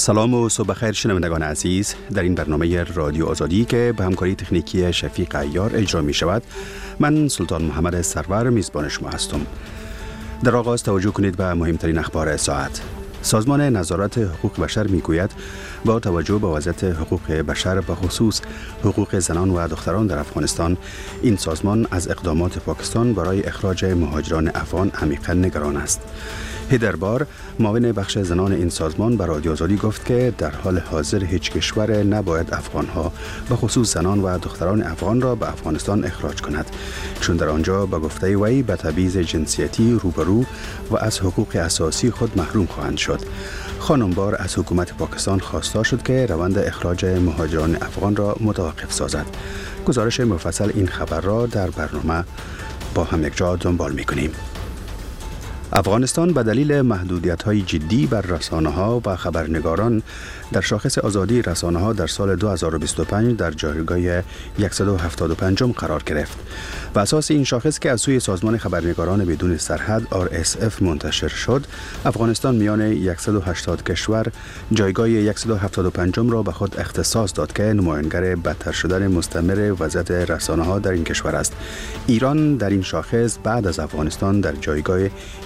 سلام و صبح خیر شنوندگان عزیز. در این برنامه رادیو آزادی که به همکاری تکنیکی شفیق عیار اجرا می شود، من سلطان محمد سرور میزبان شما هستم. در آغاز توجه کنید به مهمترین اخبار ساعت. سازمان نظارت حقوق بشر میگوید با توجه به وضعیت حقوق بشر به خصوص حقوق زنان و دختران در افغانستان، این سازمان از اقدامات پاکستان برای اخراج مهاجران افغان عمیقاً نگران است. هیدر بار، معاون بخش زنان این سازمان، به رادیو آزادی گفت که در حال حاضر هیچ کشور نباید افغانها به خصوص زنان و دختران افغان را به افغانستان اخراج کند، چون در آنجا به گفته وی به تبعیض جنسیتی روبرو و از حقوق اساسی خود محروم خواهند شد. خانم بار از حکومت پاکستان خواسته شد که روند اخراج مهاجران افغان را متوقف سازد. گزارش مفصل این خبر را در برنامه با هم یکجا دنبال می‌کنیم. افغانستان به دلیل محدودیت‌های جدی بر رسانه‌ها و خبرنگاران در شاخص آزادی رسانه‌ها در سال 2025 در جایگاه 175 قرار گرفت. بر اساس این شاخص که از سوی سازمان خبرنگاران بدون سرحد RSF منتشر شد، افغانستان میان 180 کشور جایگاه 175 را به خود اختصاص داد که نمایانگر بدتر شدن مستمر وضعیت رسانه‌ها در این کشور است. ایران در این شاخص بعد از افغانستان در جایگاه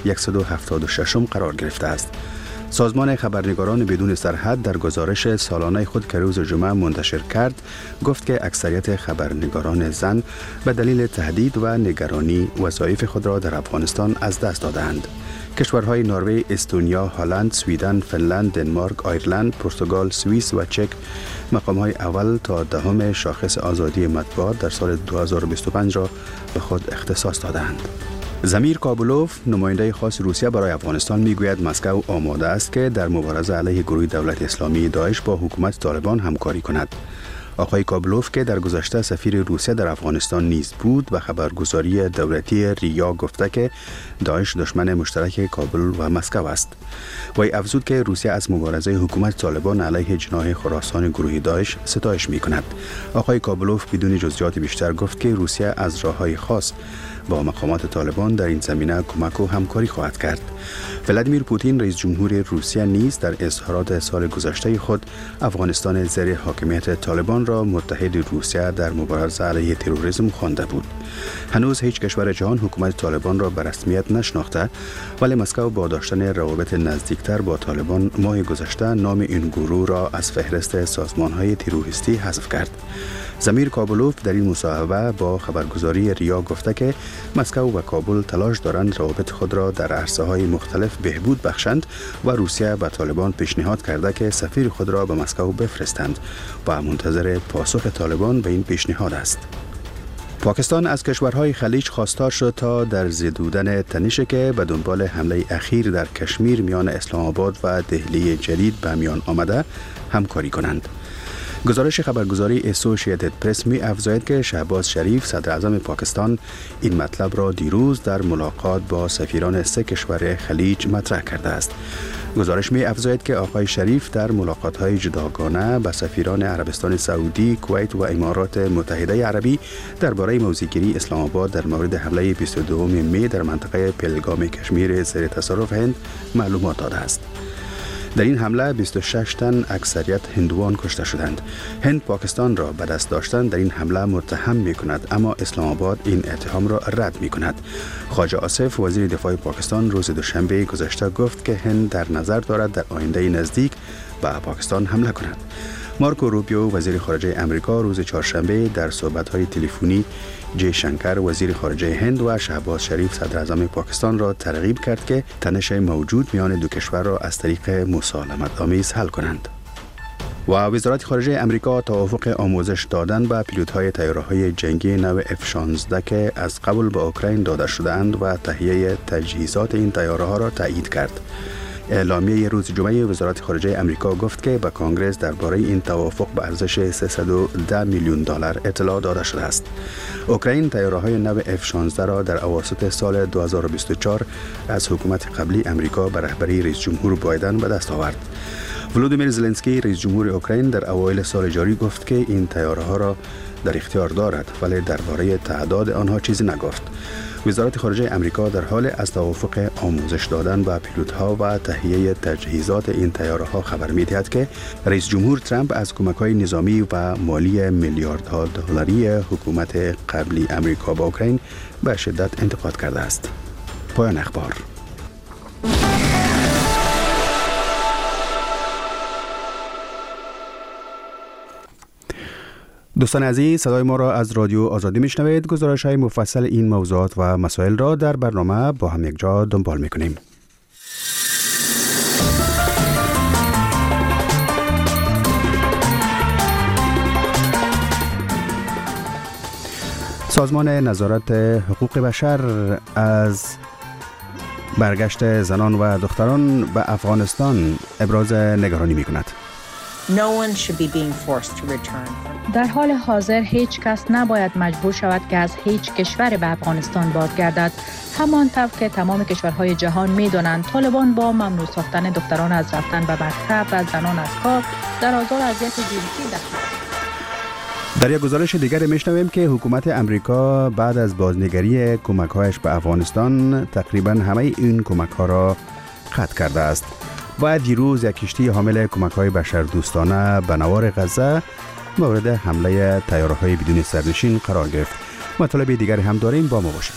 176 قرار گرفته است. سازمان خبرنگاران بدون سرحد در گزارش سالانه خود که روز جمعه منتشر کرد گفت که اکثریت خبرنگاران زن به دلیل تهدید و نگرانی وظایف خود را در افغانستان از دست دادند. کشورهای نروژ، استونیا، هلند، سویدن، فنلند، دنمارک، آیرلند، پرتغال، سوئیس و چک مقامهای اول تا دهم شاخص آزادی مطبوعات در سال 2025 را به خود اختصاص دادند. زمیر کابولوف، نماینده خاص روسیه برای افغانستان، میگوید مسکو آماده است که در مبارزه علیه گروه دولت اسلامی داعش با حکومت طالبان همکاری کند. آقای کابولوف که در گذشته سفیر روسیه در افغانستان نیز بود و خبرگزاری دولتی ریا گفته که داعش دشمن مشترک کابل و مسکو است. وی افزود که روسیه از مبارزه حکومت طالبان علیه جناح خراسان گروه داعش ستایش می کند. آقای کابولوف بدون جزئیات بیشتر گفت که روسیه از راه‌های خاص با مقامات طالبان در این زمینه کمک و همکاری خواهد کرد. ولادیمیر پوتین رئیس جمهور روسیه نیز در اظهارات سال گذشته خود افغانستان زیر حاکمیت طالبان را متحد روسیه در مبارزه علیه تروریسم خوانده بود. هنوز هیچ کشور جهان حکومت طالبان را به رسمیت نشناخته، ولی مسکو با داشتن روابط نزدیکتر با طالبان ماه گذشته نام این گروه را از فهرست سازمان‌های تروریستی حذف کرد. زمیر کابولوف در این مصاحبه با خبرگزاری ریا گفته که مسکو و کابل تلاش دارند روابط خود را در عرصه‌های مختلف بهبود بخشند و روسیه به طالبان پیشنهاد کرده که سفیر خود را به مسکو بفرستند و منتظر پاسخ طالبان به این پیشنهاد است. پاکستان از کشورهای خلیج خواستار شد تا در زدودن تنشی که به دنبال حمله اخیر در کشمیر میان اسلام آباد و دهلی جدید به میان آمده همکاری کنند. گزارش خبرگزاری اسوسییتد پرس می افزاید که شهباز شریف صدر اعظم پاکستان این مطلب را دیروز در ملاقات با سفیران 3 کشور خلیج مطرح کرده است. گزارش می افزاید که آقای شریف در ملاقات‌های جداگانه با سفیران عربستان سعودی، کویت و امارات متحده عربی درباره موضع‌گیری اسلام آباد در مورد حمله 22 می در منطقه پهلگام کشمیر زیر تصرف هند معلومات داده است. در این حمله 26 تن اکثریت هندوان کشته شدند. هند پاکستان را به دست داشتن در این حمله متهم می کند، اما اسلام آباد این اتهام را رد می کند. خواجه آصف وزیر دفاع پاکستان روز دوشنبه گذشته گفت که هند در نظر دارد در آینده نزدیک به پاکستان حمله کند. مارکو روبیو وزیر خارجه امریکا روز چهارشنبه در صحبت‌های تلفنی جی شنکر وزیر خارجه هند و شهباز شریف صدر اعظم پاکستان را ترغیب کرد که تنش موجود میان دو کشور را از طریق مسالمت آمیز حل کنند. و وزارت خارجه امریکا توافق آموزش دادن به پیلوت‌های طیاره‌های جنگی نو F-16 که از قبل به اوکراین داده شده‌اند و تهیه تجهیزات این طیاره‌ها را تایید کرد. اعلامیه روز جمعه وزارت خارجه امریکا گفت که به کانگرس درباره این توافق به ارزش 310 میلیون دلار اطلاع داده شده است. اوکراین طیاره‌های نو F-16 را در اواسط سال 2024 از حکومت قبلی امریکا به رهبری رئیس جمهور بایدن به دست آورد. ولودیمیر زلنسکی رئیس جمهور اوکراین در اوایل سال جاری گفت که این طیاره‌ها را در اختیار دارد، ولی درباره تعداد آنها چیزی نگفت. وزارت خارجه امریکا در حال از توافق آموزش دادن به پیلوت‌ها و تهیه تجهیزات این طیاره‌ها خبر می‌دهد که رئیس جمهور ترامپ از کمک‌های نظامی و مالی میلیاردها دلاری حکومت قبلی امریکا با اوکراین به شدت انتقاد کرده است. پایان اخبار. دوستان عزیز، صدای ما را از رادیو آزادی میشنوید. گزارش‌های مفصل این موضوعات و مسائل را در برنامه با هم یک جا دنبال میکنیم. سازمان نظارت حقوق بشر از برگشت زنان و دختران به افغانستان ابراز نگرانی میکند. در حال حاضر هیچ کس نباید مجبور شود که از هیچ کشور به افغانستان بازگردد. همانطور که تمام کشورهای جهان می‌دانند طالبان با ممنوع ساختن دختران از رفتن به مکتب و زنان از کار در آزار اذیت جنسی دخیل. در یک گزارش دیگر میشنویم که حکومت امریکا بعد از بازنگری کمک‌هایش به افغانستان تقریباً همه این کمک‌ها را قطع کرده است. و دیروز یک کشتی حامل کمک‌های بشردوستانه به نوار غزه مورد حمله طیاره‌های بدون سرنشین قرار گرفت. مطالب دیگری هم داریم، با ما باشید.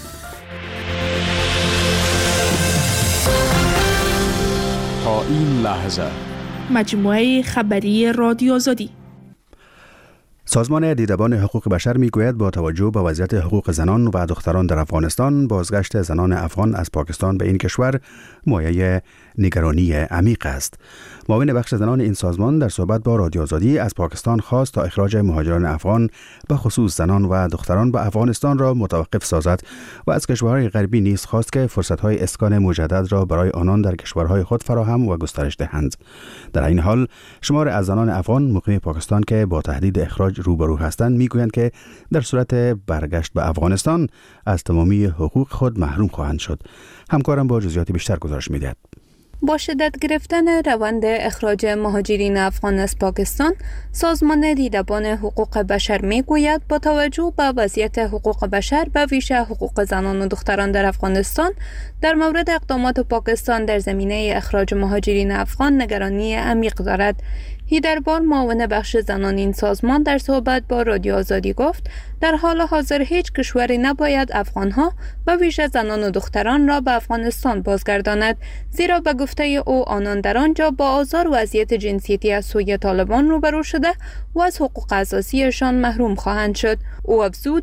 تا این لحظه مجموعه خبری رادیو آزادی. سازمان دیدبان حقوق بشر میگوید با توجه به وضعیت حقوق زنان و دختران در افغانستان، بازگشت زنان افغان از پاکستان به این کشور مایه نگرانی عمیق است. معاون بخش زنان این سازمان در صحبت با رادیو آزادی از پاکستان خواست تا اخراج مهاجران افغان به خصوص زنان و دختران به افغانستان را متوقف سازد و از کشورهای غربی نیز خواست که فرصت‌های اسکان مجدد را برای آنان در کشورهای خود فراهم و گسترش دهند. در این حال شمار از زنان افغان مقیم پاکستان که با تهدید اخراج روبرو هستند میگویند که در صورت برگشت به افغانستان از تمامی حقوق خود محروم خواهند شد. همکارم با جزئیات بیشتر گزارش می‌دهد. با شدت گرفتن روند اخراج مهاجرین افغان از پاکستان، سازمان دیدبان حقوق بشر میگوید با توجه به وضعیت حقوق بشر به ویژه حقوق زنان و دختران در افغانستان، در مورد اقدامات پاکستان در زمینه اخراج مهاجرین افغان نگرانی عمیق دارد. هیدربار، معاون بخش زنان این سازمان، در صحبت با رادیو آزادی گفت در حال حاضر هیچ کشوری نباید افغانها و ویژه زنان و دختران را به افغانستان بازگرداند، زیرا به گفته او آنان در آنجا با آزار و اذیت جنسیتی از سوی طالبان روبرو شده و از حقوق اساسیشان محروم خواهند شد. او افزود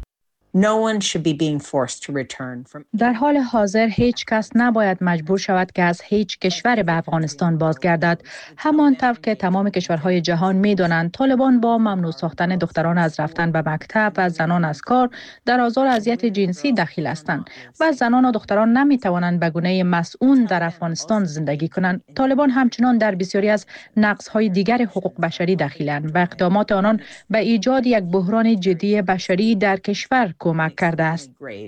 در حال حاضر هیچ کس نباید مجبور شود که از هیچ کشور به افغانستان بازگردد. همانطور که تمام کشورهای جهان می‌دانند طالبان با ممنوع ساختن دختران از رفتن به مکتب و زنان از کار در آزار اذیت جنسی دخیل هستند و زنان و دختران نمی‌توانند به گونه مسئول در افغانستان زندگی کنند. طالبان همچنان در بسیاری از نقض‌های دیگر حقوق بشری دخیلند و اقدامات آنان به ایجاد یک بحران جدی بشری در کشور کمک کرده است.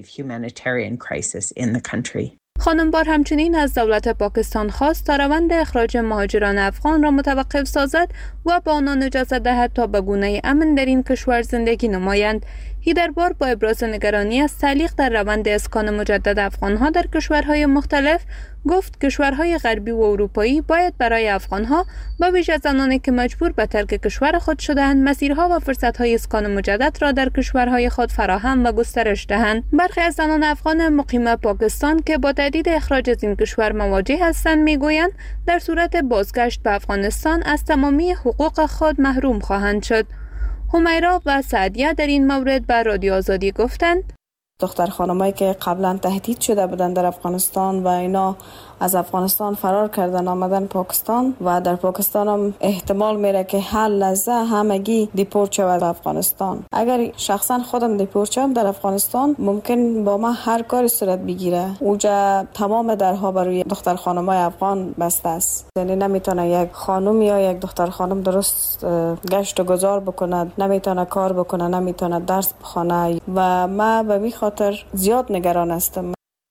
خانم بار همچنین از دولت پاکستان خواست تا روند اخراج مهاجران افغان را متوقف سازد و به آنان اجازه دهد تا به گونه امن در این کشور زندگی نمایند. هیدربار با ابراز نگرانی از تعلیق در روند اسکان مجدد افغانها در کشورهای مختلف گفت کشورهای غربی و اروپایی باید برای افغانها و ویژه زنانی که مجبور به ترک کشور خود شده‌اند مسیرها و فرصت‌های اسکان مجدد را در کشورهای خود فراهم و گسترش دهند. برخی از زنان افغان مقیم پاکستان که با تهدید اخراج از این کشور مواجه هستند میگویند در صورت بازگشت به افغانستان از تمامی حقوق خود محروم خواهند شد. همیرا و سعدیه در این مورد به رادیو آزادی گفتند دختر خانمایی که قبلا تهدید شده بودن در افغانستان و اینا از افغانستان فرار کردن آمدن پاکستان و در پاکستان هم احتمال میره که هر لحظه همگی دیپورت شود به افغانستان. اگر شخصا خودم دیپورت شدم در افغانستان ممکن با ما هر کاری صورت بگیره. اوجا تمام درها برای دختر خانمای افغان بسته است. یعنی نمیتونه یک خانم یا یک دختر خانم درست گشت و گذار بکنه، نمیتونه کار بکنه، نمیتونه درس بخونه و ما به این خاطر زیاد نگران هستم.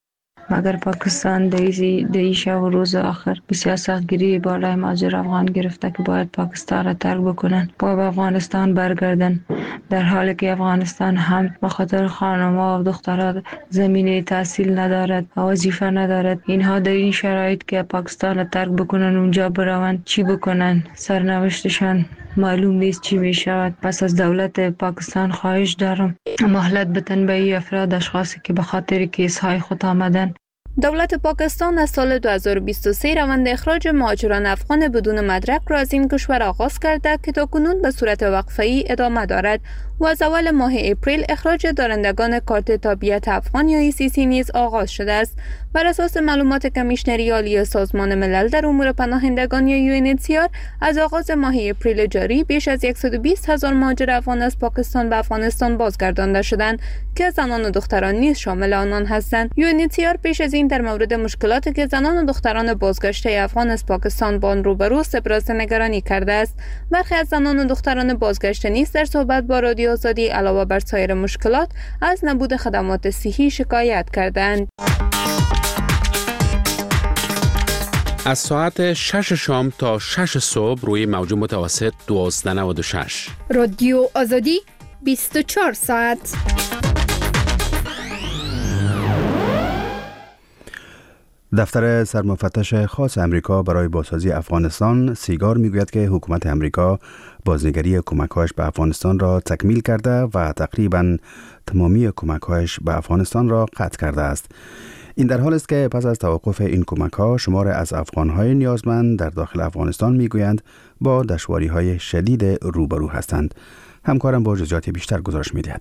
مگر پاکستان در شب و روز آخر به سیاست گیری بالای مهاجر افغان گرفته که باید پاکستان را ترک بکنن و به افغانستان برگردن، در حالی که افغانستان هم به خاطر خانم‌ها و دخترها زمینه تحصیل ندارد و وظیفه ندارد. اینها در این شرایط که پاکستان را ترک بکنن اونجا بروند چی بکنن؟ سرنوشتشان معلوم نیست چی می شود. پس از دولت پاکستان خواهش دارم مهلت بدن به این افراد، اشخاصی که به خاطر کیس های خود آمدن. دولت پاکستان از سال 2023 روند اخراج مهاجران افغان بدون مدرک را از این کشور آغاز کرده که تاکنون به صورت وقفه‌ای ادامه دارد و از اول ماه اپریل اخراج دارندگان کارت تابعیت افغان یا ECC نیز آغاز شده است. بر اساس معلومات کمیشنری عالی سازمان ملل در امور پناهندگان یا UNHCR از آغاز ماه اپریل جاری بیش از 120,000 مهاجر افغان از پاکستان به افغانستان بازگردانده شدند که زنان و دختران نیز شامل آنان هستند. UNHCR پیش از این در مورد مشکلاتی که زنان و دختران بازگشته افغان از پاکستان با آن روبروست ابراز نگرانی کرده است. برخی از زنان و دختران بازگشته نیز در صحبت با رادیو آزادی علاوه بر سایر مشکلات از نبود خدمات صحی شکایت کردند. از ساعت 6 شام تا 6 صبح روی موج متوسط 1296 رادیو آزادی 24 ساعت. دفتر سرمفتش خاص امریکا برای بازسازی افغانستان سیگار میگوید که حکومت امریکا بازنگری کمک‌هایش به افغانستان را تکمیل کرده و تقریباً تمامی کمک‌هایش به افغانستان را قطع کرده است. این در حال است که پس از توقف این کمک‌ها شمار از افغان‌های نیازمند در داخل افغانستان میگویند با دشواری‌های شدید روبرو هستند. همکارم با جزئیات بیشتر گزارش می‌دهد.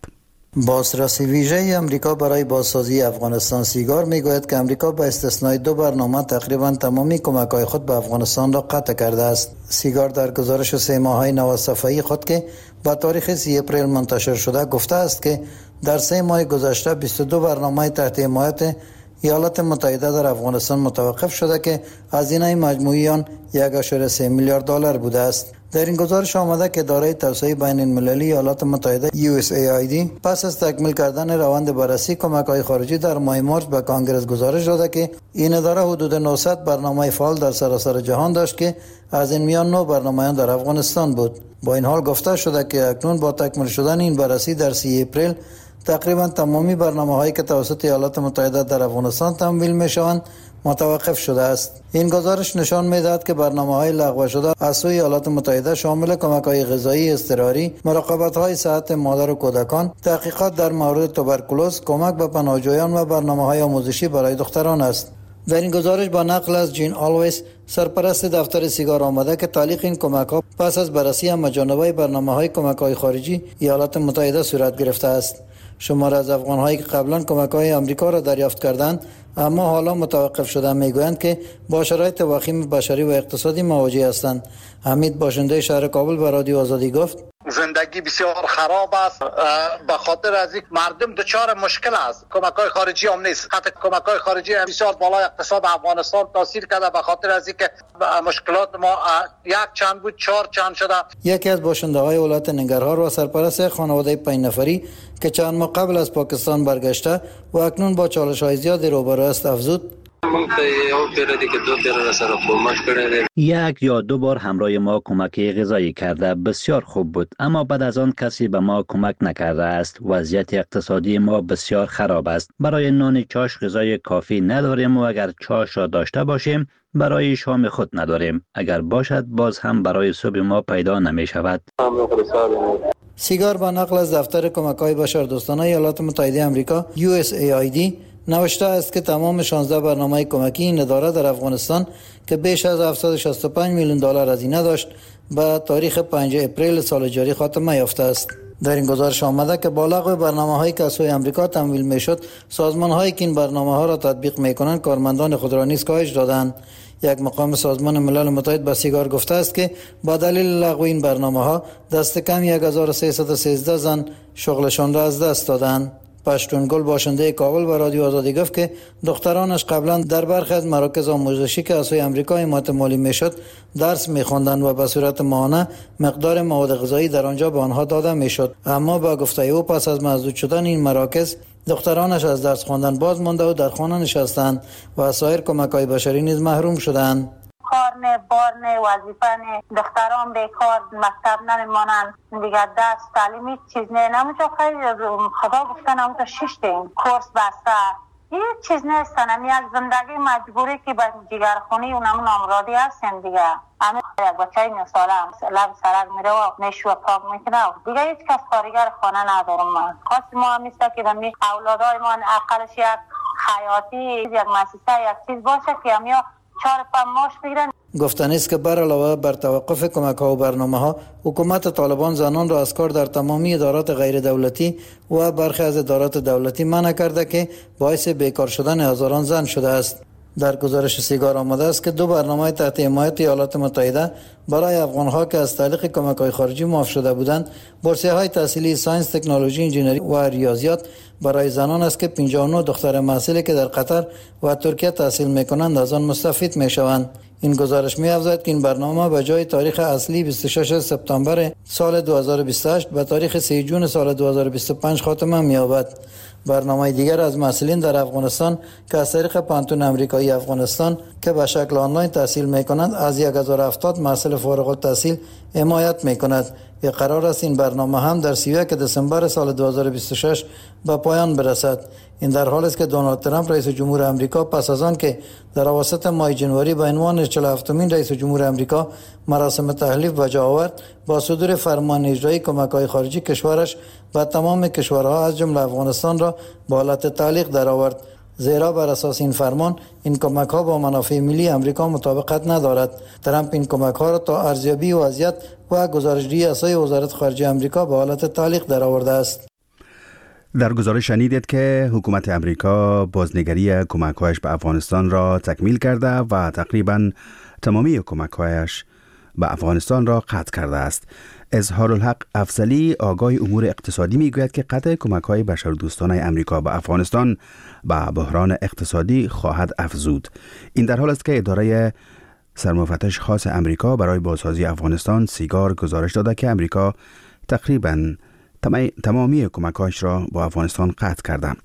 بازرسی ویژه امریکا برای بازسازی افغانستان سیگار میگوید که امریکا با استثنای 2 برنامه تقریبا تمامی کمک‌های خود به افغانستان را قطع کرده است. سیگار در گزارش 3 ماهه 90 صفحه‌ای خود که با تاریخ 30 اپریل منتشر شده گفته است که در 3 ماه گذشته 22 برنامه تحت حمایت ایالات متحده در افغانستان متوقف شده که هزینه مجموعی آن 1.3 میلیارد دلار بوده است. در این گزارش آمده که اداره توسعه بین المللی ایالات متحده USAID پس از تکمیل کردن روند بررسی کمک‌های خارجی در ماه مارس به کانگرس گزارش داده که این اداره حدود 900 برنامه فعال در سراسر جهان داشت که از این میان 9 برنامه در افغانستان بود. با این حال گفته شده که اکنون با تکمیل شدن این بررسی در 30 اپریل تقریبا تمامی برنامه‌هایی که توسط ایالات متحده در افغانستان تمویل می‌شوند متوقف شده است. این گزارش نشان می‌دهد که برنامه‌های لغو شده از سوی ایالات متحده شامل کمک‌های غذایی اضطراری، مراقبت‌های صحت مادر و کودکان، تحقیقات در مورد توبرکولوز، کمک به پناهجویان و برنامه‌های آموزشی برای دختران است. در این گزارش با نقل از جین آلویس سرپرست دفتر سیگار آمده که تعلیق این کمک‌ها پس از بررسی همه‌جانبه برنامه‌های کمک‌های خارجی ایالات متحده صورت گرفته است. شمار از افغان‌هایی که قبلا کمک‌های آمریکا را دریافت کردند اما حالا متوقف شده میگویند که با شرایط وخیم بشری و اقتصادی مواجه هستند. حمید باشنده شهر کابل به رادیو آزادی گفت زندگی بسیار خراب است به خاطر از این مردم دچار مشکل است. کمک‌های خارجی هم نیست. حتی کمک‌های خارجی بسیار بالای اقتصاد افغانستان تاثیر کرده به خاطر از اینکه مشکلات ما یک چند بود 4 چند شده. یکی از باشنده‌های ولایت ننگرهار و سرپرست خانواده 5 نفری که چند ماه قبل از پاکستان برگشته و اکنون با چالش‌های زیاد روبرو است افزود: یک یا 2 بار همراه ما کمک غذایی کرده، بسیار خوب بود، اما بعد از آن کسی به ما کمک نکرده است. وضعیت اقتصادی ما بسیار خراب است. برای نان چاش غذای کافی نداریم و اگر چاش را داشته باشیم برای شام خود نداریم. اگر باشد باز هم برای صبح ما پیدا نمی شود. سیگار با نقل از دفتر کمک‌های بشردوستانه ایالات متحده آمریکا USAID نوشته است که تمام 16 برنامه کمکی این اداره در افغانستان که بیش از 765 میلیون دلار هزینه داشت به تاریخ 5 اپریل سال جاری خاتمه یافته است. در این گزارش آمده که با لغو برنامه‌هایی که از سوی آمریکا تمویل می‌شد، سازمان‌هایی که این برنامه‌ها را تطبیق می‌کنند کارمندان خود را نیز کاهش دادند. یک مقام سازمان ملل متحد به سیگار گفته است که با دلیل لغو این برنامه‌ها دست کم 1313 زن شغلشان را از دست دادند. پشتونگل باشنده کابل به رادیو آزادی گفت که دخترانش قبلا در برخی از مراکز آموزشی که از سوی آمریکا حمایت مالی میشد درس می‌خواندند و به صورت ماهانه مقدار مواد غذایی در آنجا به آنها داده میشد. اما با گفته او پس از مسدود شدن این مراکز دخترانش از درس خواندن باز مانده و در خانه نشستند و از سایر کمک‌های بشری نیز محروم شدند. کار نه، بار نه، وظیفه نه، دختران بیکار، مکتب نمیمانند، دیگر درس تعلیمی چیز نه. نمونجا خدا گفتن همونجا 6 کورس بسته، هیچ چیز نیستن. هم یک زندگی مجبوری که به جگرخونی و نمون امراضی هستیم دیگه. همه یک بچه 9 ساله لب سرک میره و میشو و پاک میکنه دیگه. هیچ کس کارگر خانه ندارم. من خواست ما همیسته که دمی اولادای من اقلش یک حیاتی، یک مؤسسه، یک چیز باشه که همیا 4-5 ماش بگیرن. گفتنی است که بر علاوه بر توقف کمک‌ها و برنامه‌ها، حکومت طالبان زنان را از کار در تمامی ادارات غیر دولتی و برخی از ادارات دولتی منع کرده که باعث بیکار شدن هزاران زن شده است. در گزارش سیگار آمده است که 2 برنامه تحت حمایت ایالات متحده برای افغان‌ها که از طریق کمک‌های خارجی معاف شده بودند، بورسیه‌های تحصیلی ساینس، تکنولوژی، انجینری و ریاضیات برای زنان است که 59 دختر محصلی که در قطر و ترکیه تحصیل می‌کنند از آن مستفید می‌شوند. این گزارش می‌افزاید که این برنامه به جای تاریخ اصلی 26 سپتامبر سال 2028 به تاریخ 3 جون سال 2025 خاتمه می‌یابد. برنامه دیگر از محصلین در افغانستان که از طریق پانتون آمریکایی افغانستان که به شکل آنلاین تحصیل می‌کنند از 1070 محصل فارغ التحصیل حمایت می‌کند. و قرار است این برنامه هم در 31 دسامبر سال 2026 به پایان برسد. این در حالی است که دونالد ترامپ رئیس جمهور آمریکا پس از آن که در اواسط ماه جنوری به عنوان 47مین رئیس جمهور آمریکا مراسم تحلیف به جا آورد، با صدور فرمان اجرایی کمک‌های خارجی کشورش به تمام کشورها از جمله افغانستان را به حالت تعلیق درآورد. زیرا بر اساس این فرمان این کمک‌ها با منافع ملی آمریکا مطابقت ندارد. ترامپ این کمک‌ها را تا ارزیابی وضعیت و گزارش‌دهی از سوی وزارت خارجه آمریکا به حالت تعلیق درآورده است. در گزارش شنیدید که حکومت امریکا بازنگری کمک‌هایش به افغانستان را تکمیل کرده و تقریباً تمامی کمک‌هایش به افغانستان را قطع کرده است. اظهارالحق افضلی آگاه امور اقتصادی میگوید که قطع کمک‌های بشردوستانه امریکا به افغانستان به بحران اقتصادی خواهد افزود. این در حال است که اداره سرمفتش خاص امریکا برای بازسازی افغانستان سیگار گزارش داده که امریکا تقریباً تمامی کمک‌هایش را با افغانستان قطع کرده.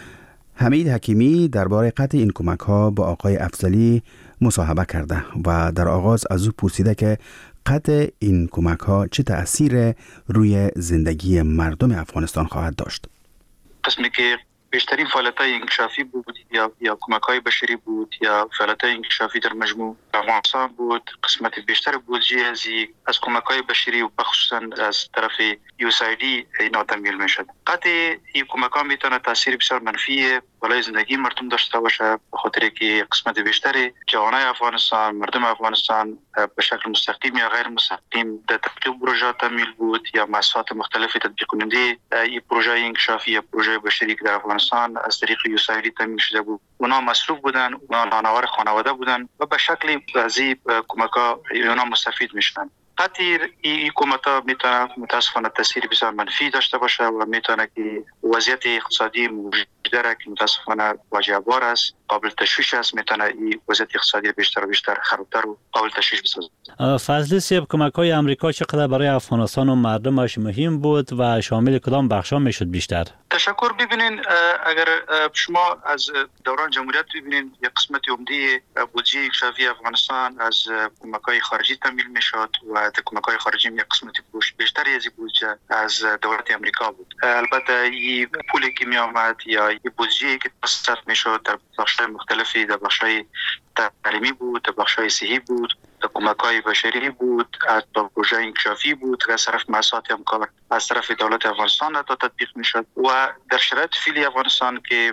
حمید حکیمی درباره قطع این کمک‌ها با آقای افضلی مصاحبه کرده و در آغاز از او پرسیده که قطع این کمک‌ها چه تأثیر روی زندگی مردم افغانستان خواهد داشت. قسمی که بیشترین فعالیت‌های انکشافی بود یا کمک‌های بشری بود یا فعالیت‌های انکشافی در مجموع افغانستان بود، قسمت بیشتر بودجه از کمک‌های بشری و بخصوصاً از طرف USAID اینا تمویل می‌شد. قطع این کمک‌ها میتونه تاثیر بسیار منفی بالای زندگی مردم داشته باشه، به خاطر که قسمت بیشتر جوانای افغانستان، مردم افغانستان به شکل مستقیم یا غیر مستقیم در تطبیق پروژه تمویل بود یا مؤسسات مختلف تطبیق کننده این پروژه انکشافی یا پروژه بشری که در افغانستان از طریق USAID تامین شده بود، اونا مصروف بودن، اونا نانوار خانواده بودن و به شکل بعضی کمک‌ها اونا مستفید میشدن. قطعی این کمک‌ها میتونه متاسفانه تاثیر بسیار منفی داشته باشه و میتونه که وضعیت اقتصادی موجوده را که متاسفانه واجب‌آور است، قابل تشویش است، میتونه این وضعیت اقتصادی بیشتر و بیشتر خرابتر و قابل تشویش بسازه. فضلی صاحب، کمک‌های آمریکا چقدر برای افغانستان و مردمش مهم بود و شامل کدام بخش‌ها میشد بیشتر؟ تشکر. ببینین، اگر شما از دوران جمهوریت ببینین یک قسمت عمده بودجه انکشافی افغانستان از کمک‌های خارجی تامین میشد و کمک‌های خارجی یک قسمت بیشتری از بودجه از دولت آمریکا بود. البته این پولی که می آمد یا این بودجه که مصرف میشد در بخش‌های مختلفی، در بخش‌های تعلیمی بود، در بخش‌های صحی بود، در کمک‌های بشری بود، از پروژه انکشافی بود که از طرف مؤسسات همکار از طرف دولت افغانستان تا تطبیق میشد و در شرایط فعلی افغانستان که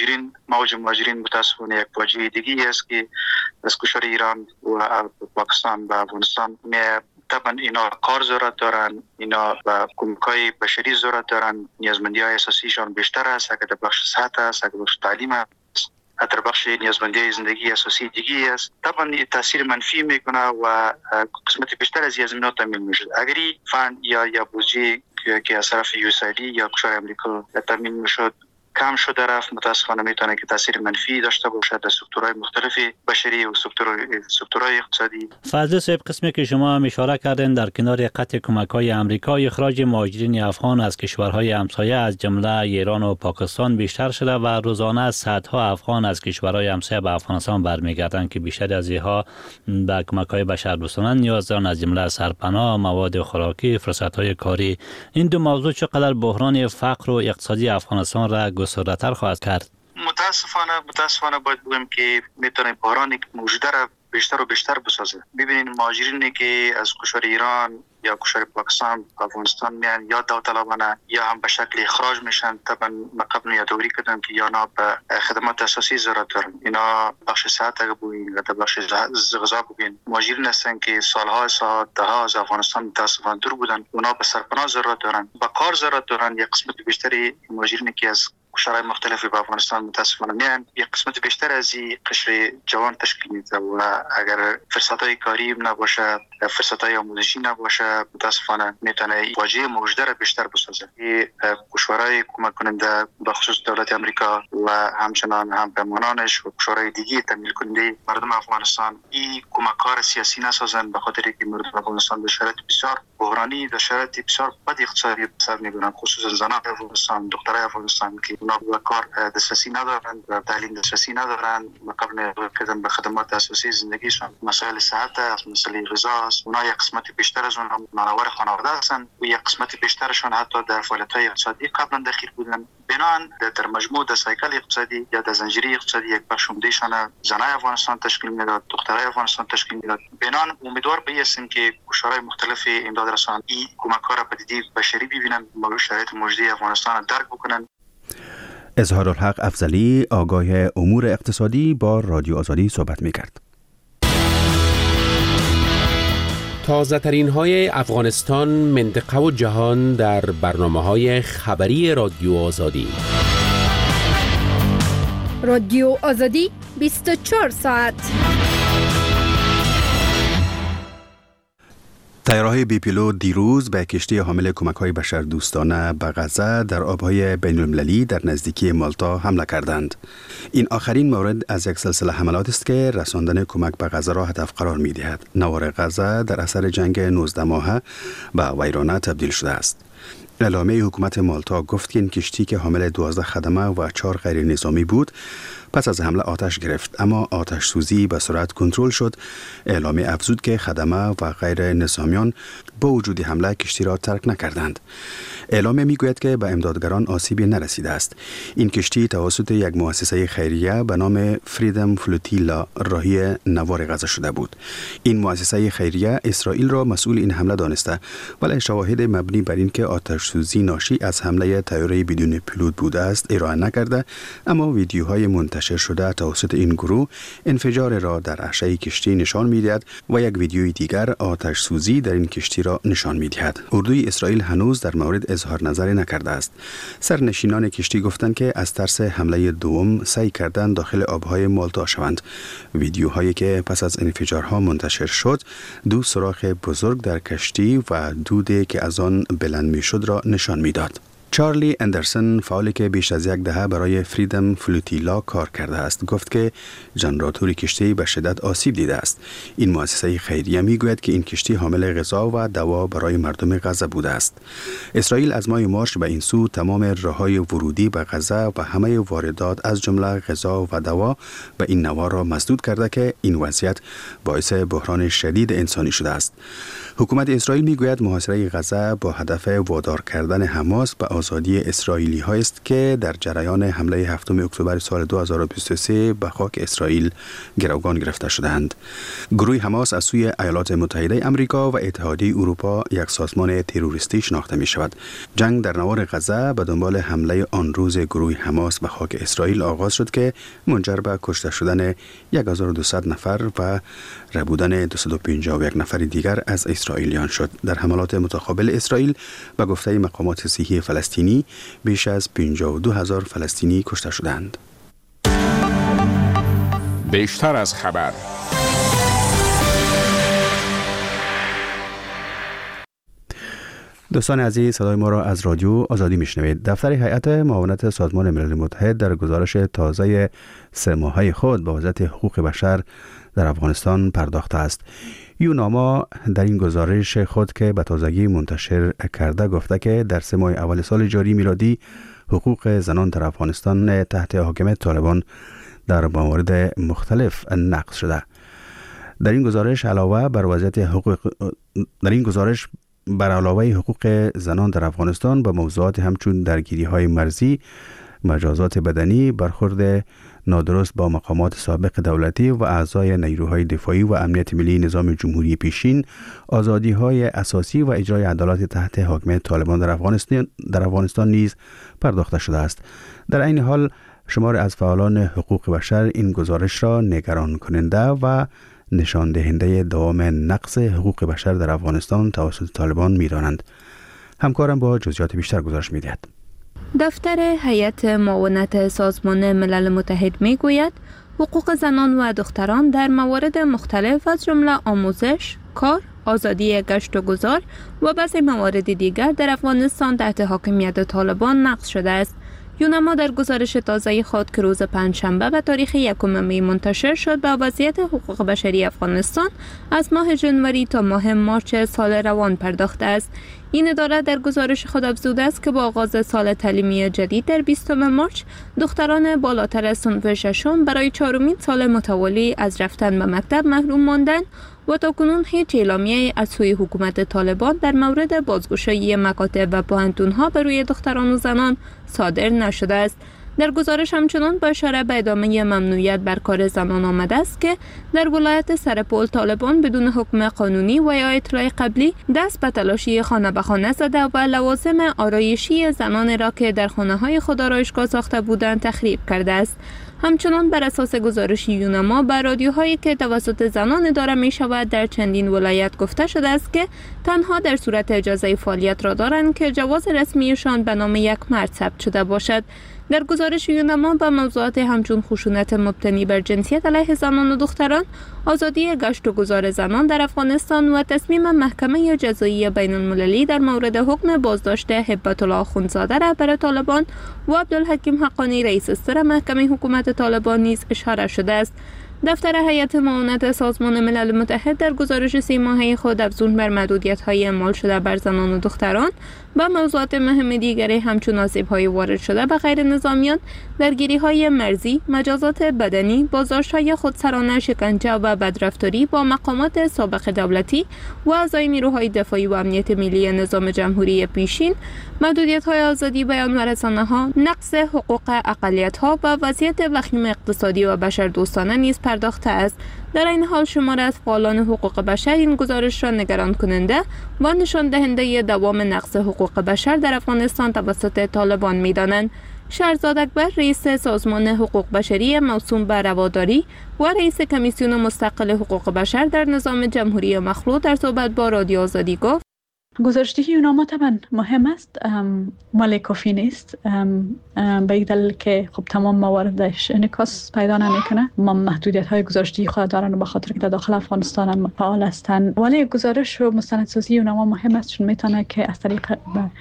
موج مهاجرین متاسفانه یک واجبه دیگری است که از کشور ایران و پاکستان به افغانستان طبعا اینا کار ضرورت دارن، اینا و کمک‌های بشری ضرورت دارن، نیازمندی‌های اساسیشان بیشتر است، اگر در بخش صحت است، اگر بخش تعلیم است، در بخش نیازمندی زندگی اساسی دیگری است. طبعا تاثیر منفی میکنه و قسمت بیشتر از زمینات تامین میشه. اگر فند یا بودجه که از طرف USAID یا کشور آمریکا تامین میشد کم شده رفت. متاسفانه میتونه که تاثیر منفی داشته باشه در سکتورهای مختلف بشری و سکتورهای اقتصادی. فضل صاحب، قسمی که شما هم اشاره کردین در کنار قطع کمک‌های آمریکا، اخراج مهاجرین افغان از کشورهای همسایه از جمله ایران و پاکستان بیشتر شده و روزانه صدها افغان از کشورهای همسایه به افغانستان برمیگردند که بیشتر از اینها به کمک‌های بشردوستانه نیاز دارند، از جمله سرپناه، مواد خوراکی، فرصت‌های کاری. این دو موضوع چقدر بحران فقر و اقتصادی افغانستان را گسترده‌تر خواهد کرد؟ متاسفانه باید بگم که میتونه بحرانی که موجوده را بیشتر و بیشتر بسازه. ببینید مهاجرینی که از کشور ایران یا کشور پاکستان به افغانستان میان یا داوطلبانه یا هم به شکل اخراج میشن. طبعا ما قبل یادآوری کردم که یا نه به خدمات اساسی ضرورت دارن. اینا بخش صحت اگه بگین یا بخش غذا بگین، مهاجرین هستن که سالها دهها از افغانستان متاسفانه دور بودن. اونا به سرپناه ضرورت دارن، به کار ضرورت دارن. یک قسمت بیشتری مهاجرینی که از کشورهای مختلفی به افغانستان متاسفانه میان، یک قسمت بیشتر از این قشر جوان تشکیل میده و اگر فرصت‌های کاری نباشه، فرصت‌های آموزشی نباشه، متاسفانه میتونه واجه موجوده را بیشتر بسازه. این کشورهای کمک کننده به خصوص دولت آمریکا و همچنان هم پیمانانش و کشورهای دیگه تمویل کننده مردم افغانستان این کمک‌ها سیاسی نسازن، به خاطر اینکه مردم افغانستان در شرایط بسیار بحرانی، در شرایط بسیار بد اقتصادی سر می‌برند، خصوصا زنان افغانستان، دخترای افغانستان که اونا به کار دسترسی ندارن، به تعلیم دسترسی ندارن، مقابل کردن به خدمات اساسی زندگیشون، مسائل صحت، مسائل غذا، اونا یک قسمت بیشتر از اونها مانور خانواده هستن و یک قسمت بیشترشون حتی در فعالیت‌های اقتصادی قبلا دخیل بودن. بنان در مجموع در سایکل اقتصادی یا در زنجیره اقتصادی یک بخش عمده‌شان زنای افغانستان تشکیل میداد، دخترای افغانستان تشکیل میداد. بنان امیدوار به هستیم که کشورهای مختلف امداد رسان این کمک‌ها را پدیده بشری ببینن، با شرایط موجوده افغانستان را درک بکنن. اظهارالحق افضلی، آگاه امور اقتصادی، با رادیو آزادی صحبت می‌کرد. تازه ترین های افغانستان، منطقه و جهان در برنامه‌های خبری رادیو آزادی. رادیو آزادی 24 ساعت. طیاره‌های بی‌پیلوت دیروز به کشتی حامل کمک‌های بشردوستانه به غزه در آب‌های بین‌المللی در نزدیکی مالتا حمله کردند. این آخرین مورد از یک سلسله حملات است که رساندن کمک به غزه را هدف قرار می‌دهد. نوار غزه در اثر جنگ 19 ماهه به ویرانه تبدیل شده است. اعلامیه حکومت مالتا گفت که این کشتی که حامل 12 خدمه و 4 غیر نظامی بود پس از حمله آتش گرفت، اما آتش سوزی به سرعت کنترل شد. اعلامیه افزود که خدمه و غیر نظامیان با وجود حمله کشتی را ترک نکردند. اعلامیه میگوید که به امدادگران آسیبی نرسیده است. این کشتی توسط یک مؤسسه خیریه به نام فریدم فلوتیلا راهی نوار غزه شده بود. این مؤسسه خیریه اسرائیل را مسئول این حمله دانسته، ولی شواهد مبنی بر این که آتش سوزی ناشی از حمله طیاره بدون پیلوت بوده است ارائه نکرده، اما ویدیوهای منتشر شده توسط این گروه انفجار را در عرشه کشتی نشان می‌دهد و یک ویدیوی دیگر آتش سوزی در این کشتی را نشان می‌دهد. اردوی اسرائیل هنوز در مورد اظهار نظری نکرده است. سرنشینان کشتی گفتند که از ترس حمله دوم سعی کردند داخل آبهای مالتا شوند. ویدیوهایی که پس از انفجارها منتشر شد، 2 سوراخ بزرگ در کشتی و دودی که از آن بلند می‌شد را نشان می‌داد. چارلی اندرسن، فعالی که بیش از 1 دهه برای فریدم فلوتیلا کار کرده است، گفت که ژنراتور کشتی به شدت آسیب دیده است. این مؤسسه خیریه میگوید که این کشتی حامل غذا و دوا برای مردم غزه بوده است. اسرائیل از ماه مارس به این سو تمام راههای ورودی به غزه و همه واردات از جمله غذا و دوا به این نوار را مسدود کرده که این وضعیت باعث بحران شدید انسانی شده است. حکومت اسرائیل میگوید محاصره غزه با هدف وادار کردن حماس به آزادی اسرائیلی ها است که در جریان حمله 7 اکتبر سال 2023 به خاک اسرائیل گروگان گرفته شدند. گروه حماس از سوی ایالات متحده آمریکا و اتحادیه اروپا یک سازمان تروریستی شناخته می شود. جنگ در نوار غزه به دنبال حمله آن روز گروه حماس به خاک اسرائیل آغاز شد که منجر به کشته شدن 1200 نفر و ربودن 251 نفر دیگر از اسرائیلیان شد. در حملات متقابل اسرائیل به گفته مقامات صحی فلسطینی بیش از 52,000 فلسطینی کشته شدند. بیشتر از خبر. دوستان عزیز، صدای ما را از رادیو آزادی میشنوید. دفتر هیئت معاونت سازمان ملل متحد در گزارش تازه 3 ماهه خود به وضعیت حقوق بشر در افغانستان پرداخته است. یوناما در این گزارش خود که به تازگی منتشر کرده گفته که در 3 ماه اول سال جاری میلادی حقوق زنان در افغانستان تحت حاکمیت طالبان در موارد مختلف نقض شده. در این گزارش بر علاوه حقوق زنان در افغانستان به موضوعات همچون درگیری‌های مرزی، مجازات بدنی، برخورد نادرست با مقامات سابق دولتی و اعضای نیروهای دفاعی و امنیت ملی نظام جمهوری پیشین، آزادی‌های اساسی و اجرای عدالت تحت حاکمیت طالبان در افغانستان نیز پرداخته شده است. در این حال شمار از فعالان حقوق بشر این گزارش را نگران کننده و نشان دهنده دوام نقض حقوق بشر در افغانستان توسط طالبان می‌دانند. همکارم با جزئیات بیشتر گزارش می‌دهد. دفتر هیئت معاونت سازمان ملل متحد میگوید حقوق زنان و دختران در موارد مختلف از جمله آموزش، کار، آزادی گشت و گذار و بعضی موارد دیگر در افغانستان تحت حاکمیت طالبان نقض شده است. یوناما در گزارش تازه خود که روز پنجشنبه به تاریخ 1 می منتشر شد به وضعیت حقوق بشری افغانستان از ماه ژانویه تا ماه مارس سال روان پرداخته است. این اداره در گزارش خود افزوده است که با آغاز سال تعلیمی جدید در 20 مارس دختران بالاتر از صنف ششم برای 4مین سال متوالی از رفتن به مکتب محروم ماندند و تاکنون هیچ اعلامیه‌ای از سوی حکومت طالبان در مورد بازگشایی مکاتب و پوهنتون‌ها بر روی دختران و زنان صادر نشده است. در گزارش همچنان با اشاره به ادامه ممنوعیت بر کار زنان آمده است که در ولایت سرپل طالبان بدون حکم قانونی و یا اطلاع قبلی دست به تلاشی خانه به خانه زده و لوازم آرایشی زنان را که در خانه‌های خود آرایشگاه ساخته بودند تخریب کرده است. همچنان بر اساس گزارش یوناما بر رادیوهایی که توسط زنان اداره می شود در چندین ولایت گفته شده است که تنها در صورت اجازه فعالیت را دارند که جواز رسمیشان به نام یک مرد ثبت شده باشد. در گزارش یوناما به موضوعات همچون خشونت مبتنی بر جنسیت علیه زنان و دختران، آزادی گشت و گذار زنان در افغانستان و تصمیم محکمه جزایی بین المللی در مورد حکم بازداشت هبت الله اخوندزاده رهبر طالبان و عبدالحکیم حقانی رئیس استر محکمه حکومت طالبان نیز اشاره شده است. دفتر هیئت معاونت سازمان ملل متحد در گزارش 3 ماهه خود افزون بر محدودیت‌های اعمال شده بر زنان و دختران و موضوعات مهم دیگری همچون آسیب‌های وارد شده به غیر نظامیان، درگیری‌های مرزی، مجازات بدنی، بازداشت‌های خودسرانه، شکنجه و بدرفتاری با مقامات سابق دولتی و اعضای نیروهای دفاعی و امنیت ملی نظام جمهوری پیشین، محدودیت‌های آزادی بیان و رسانه‌ها، نقض حقوق اقلیت‌ها و وضعیت وخیم اقتصادی و بشردوستانه نیز پرداخته است. در این حال شمار از فعالان حقوق بشر این گزارش را نگران کننده و نشان دهنده دوام نقض حقوق بشر در افغانستان توسط طالبان می‌دانند. شهرزاد اکبر رئیس سازمان حقوق بشری موسوم به رواداری و رئیس کمیسیون مستقل حقوق بشر در نظام جمهوری مخلوع در صحبت با رادیو آزادی گفت: گزارش یوناما طبعا مهم است ولی کافی نیست، به این دلیل که خب تمام مواردش انعکاس پیدا نمیکنه. ما محدودیت های گزارشی خود دارن به خاطر که در داخل افغانستان هم فعال هستند، ولی گزارش و مستندسازی یوناما مهم است چون میتونه که از طریق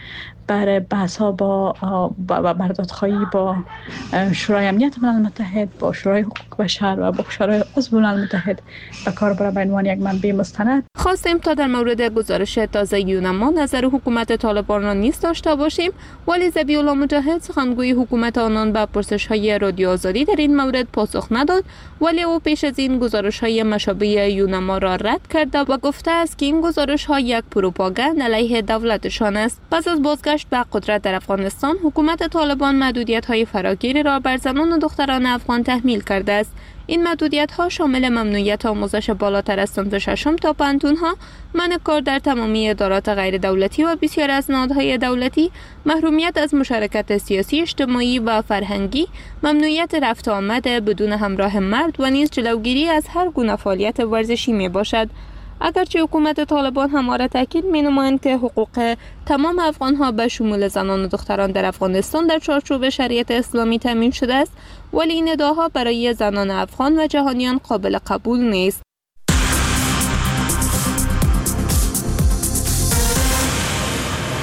بر بحث ها با بردادخواهی با شورای امنیت ملل متحد، با شورای حقوق بشر و با شورای عضو ملل متحد به کار بره به عنوان یک منبع مستند. خواستیم تا در مورد گزارش تازه یوناما نظر حکومت طالبان را نیز داشته باشیم، ولی ذبیح الله مجاهد سخنگوی حکومت آنان به پرسش‌های رادیو آزادی در این مورد پاسخ نداد، ولی او پیش از این گزارش‌های مشابه یوناما را رد کرده و گفته است که این گزارش‌ها یک پروپاگاند علیه دولتشان است. پس از بازگشت به قدرت در افغانستان، حکومت طالبان محدودیت‌های فراگیری را بر زنان و دختران افغان تحمیل کرده است. این محدودیت‌ها شامل ممنوعیت آموزش بالاتر از صنف ششم تا پوهنتون‌ها، منع کار در تمامی ادارات غیر دولتی و بسیار از نهادهای دولتی، محرومیت از مشارکت سیاسی، اجتماعی و فرهنگی، ممنوعیت رفت و آمد بدون همراه مرد و نیز جلوگیری از هر گونه فعالیت ورزشی میباشد. اگرچه حکومت طالبان همواره تاکید می‌نمایند که حقوق تمام افغان‌ها به شمول زنان و دختران در افغانستان در چارچوب شریعت اسلامی تامین شده است، ولی این ادعاها برای زنان افغان و جهانیان قابل قبول نیست.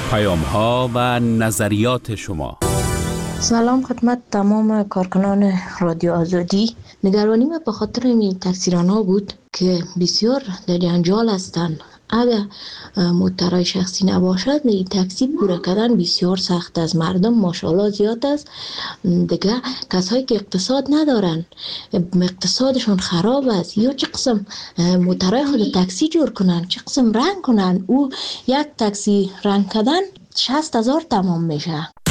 پیام ها و نظریات شما. سلام خدمت تمام کارکنان رادیو آزادی. نگرانی ما به خاطر این تکثیران‌ها بود که بسیار در جنجال هستند. اگر موترهای شخصی نباشد این تاکسی پوره کردن بسیار سخت است. مردم ماشاءالله زیاد است دیگه. کسایی که اقتصاد ندارن، اقتصادشون خراب است، یا چه قسم موترهای خود تاکسی جور کنن، چه قسم رنگ کنن. او یک تاکسی رنگ کردن 60,000 تمام میشه.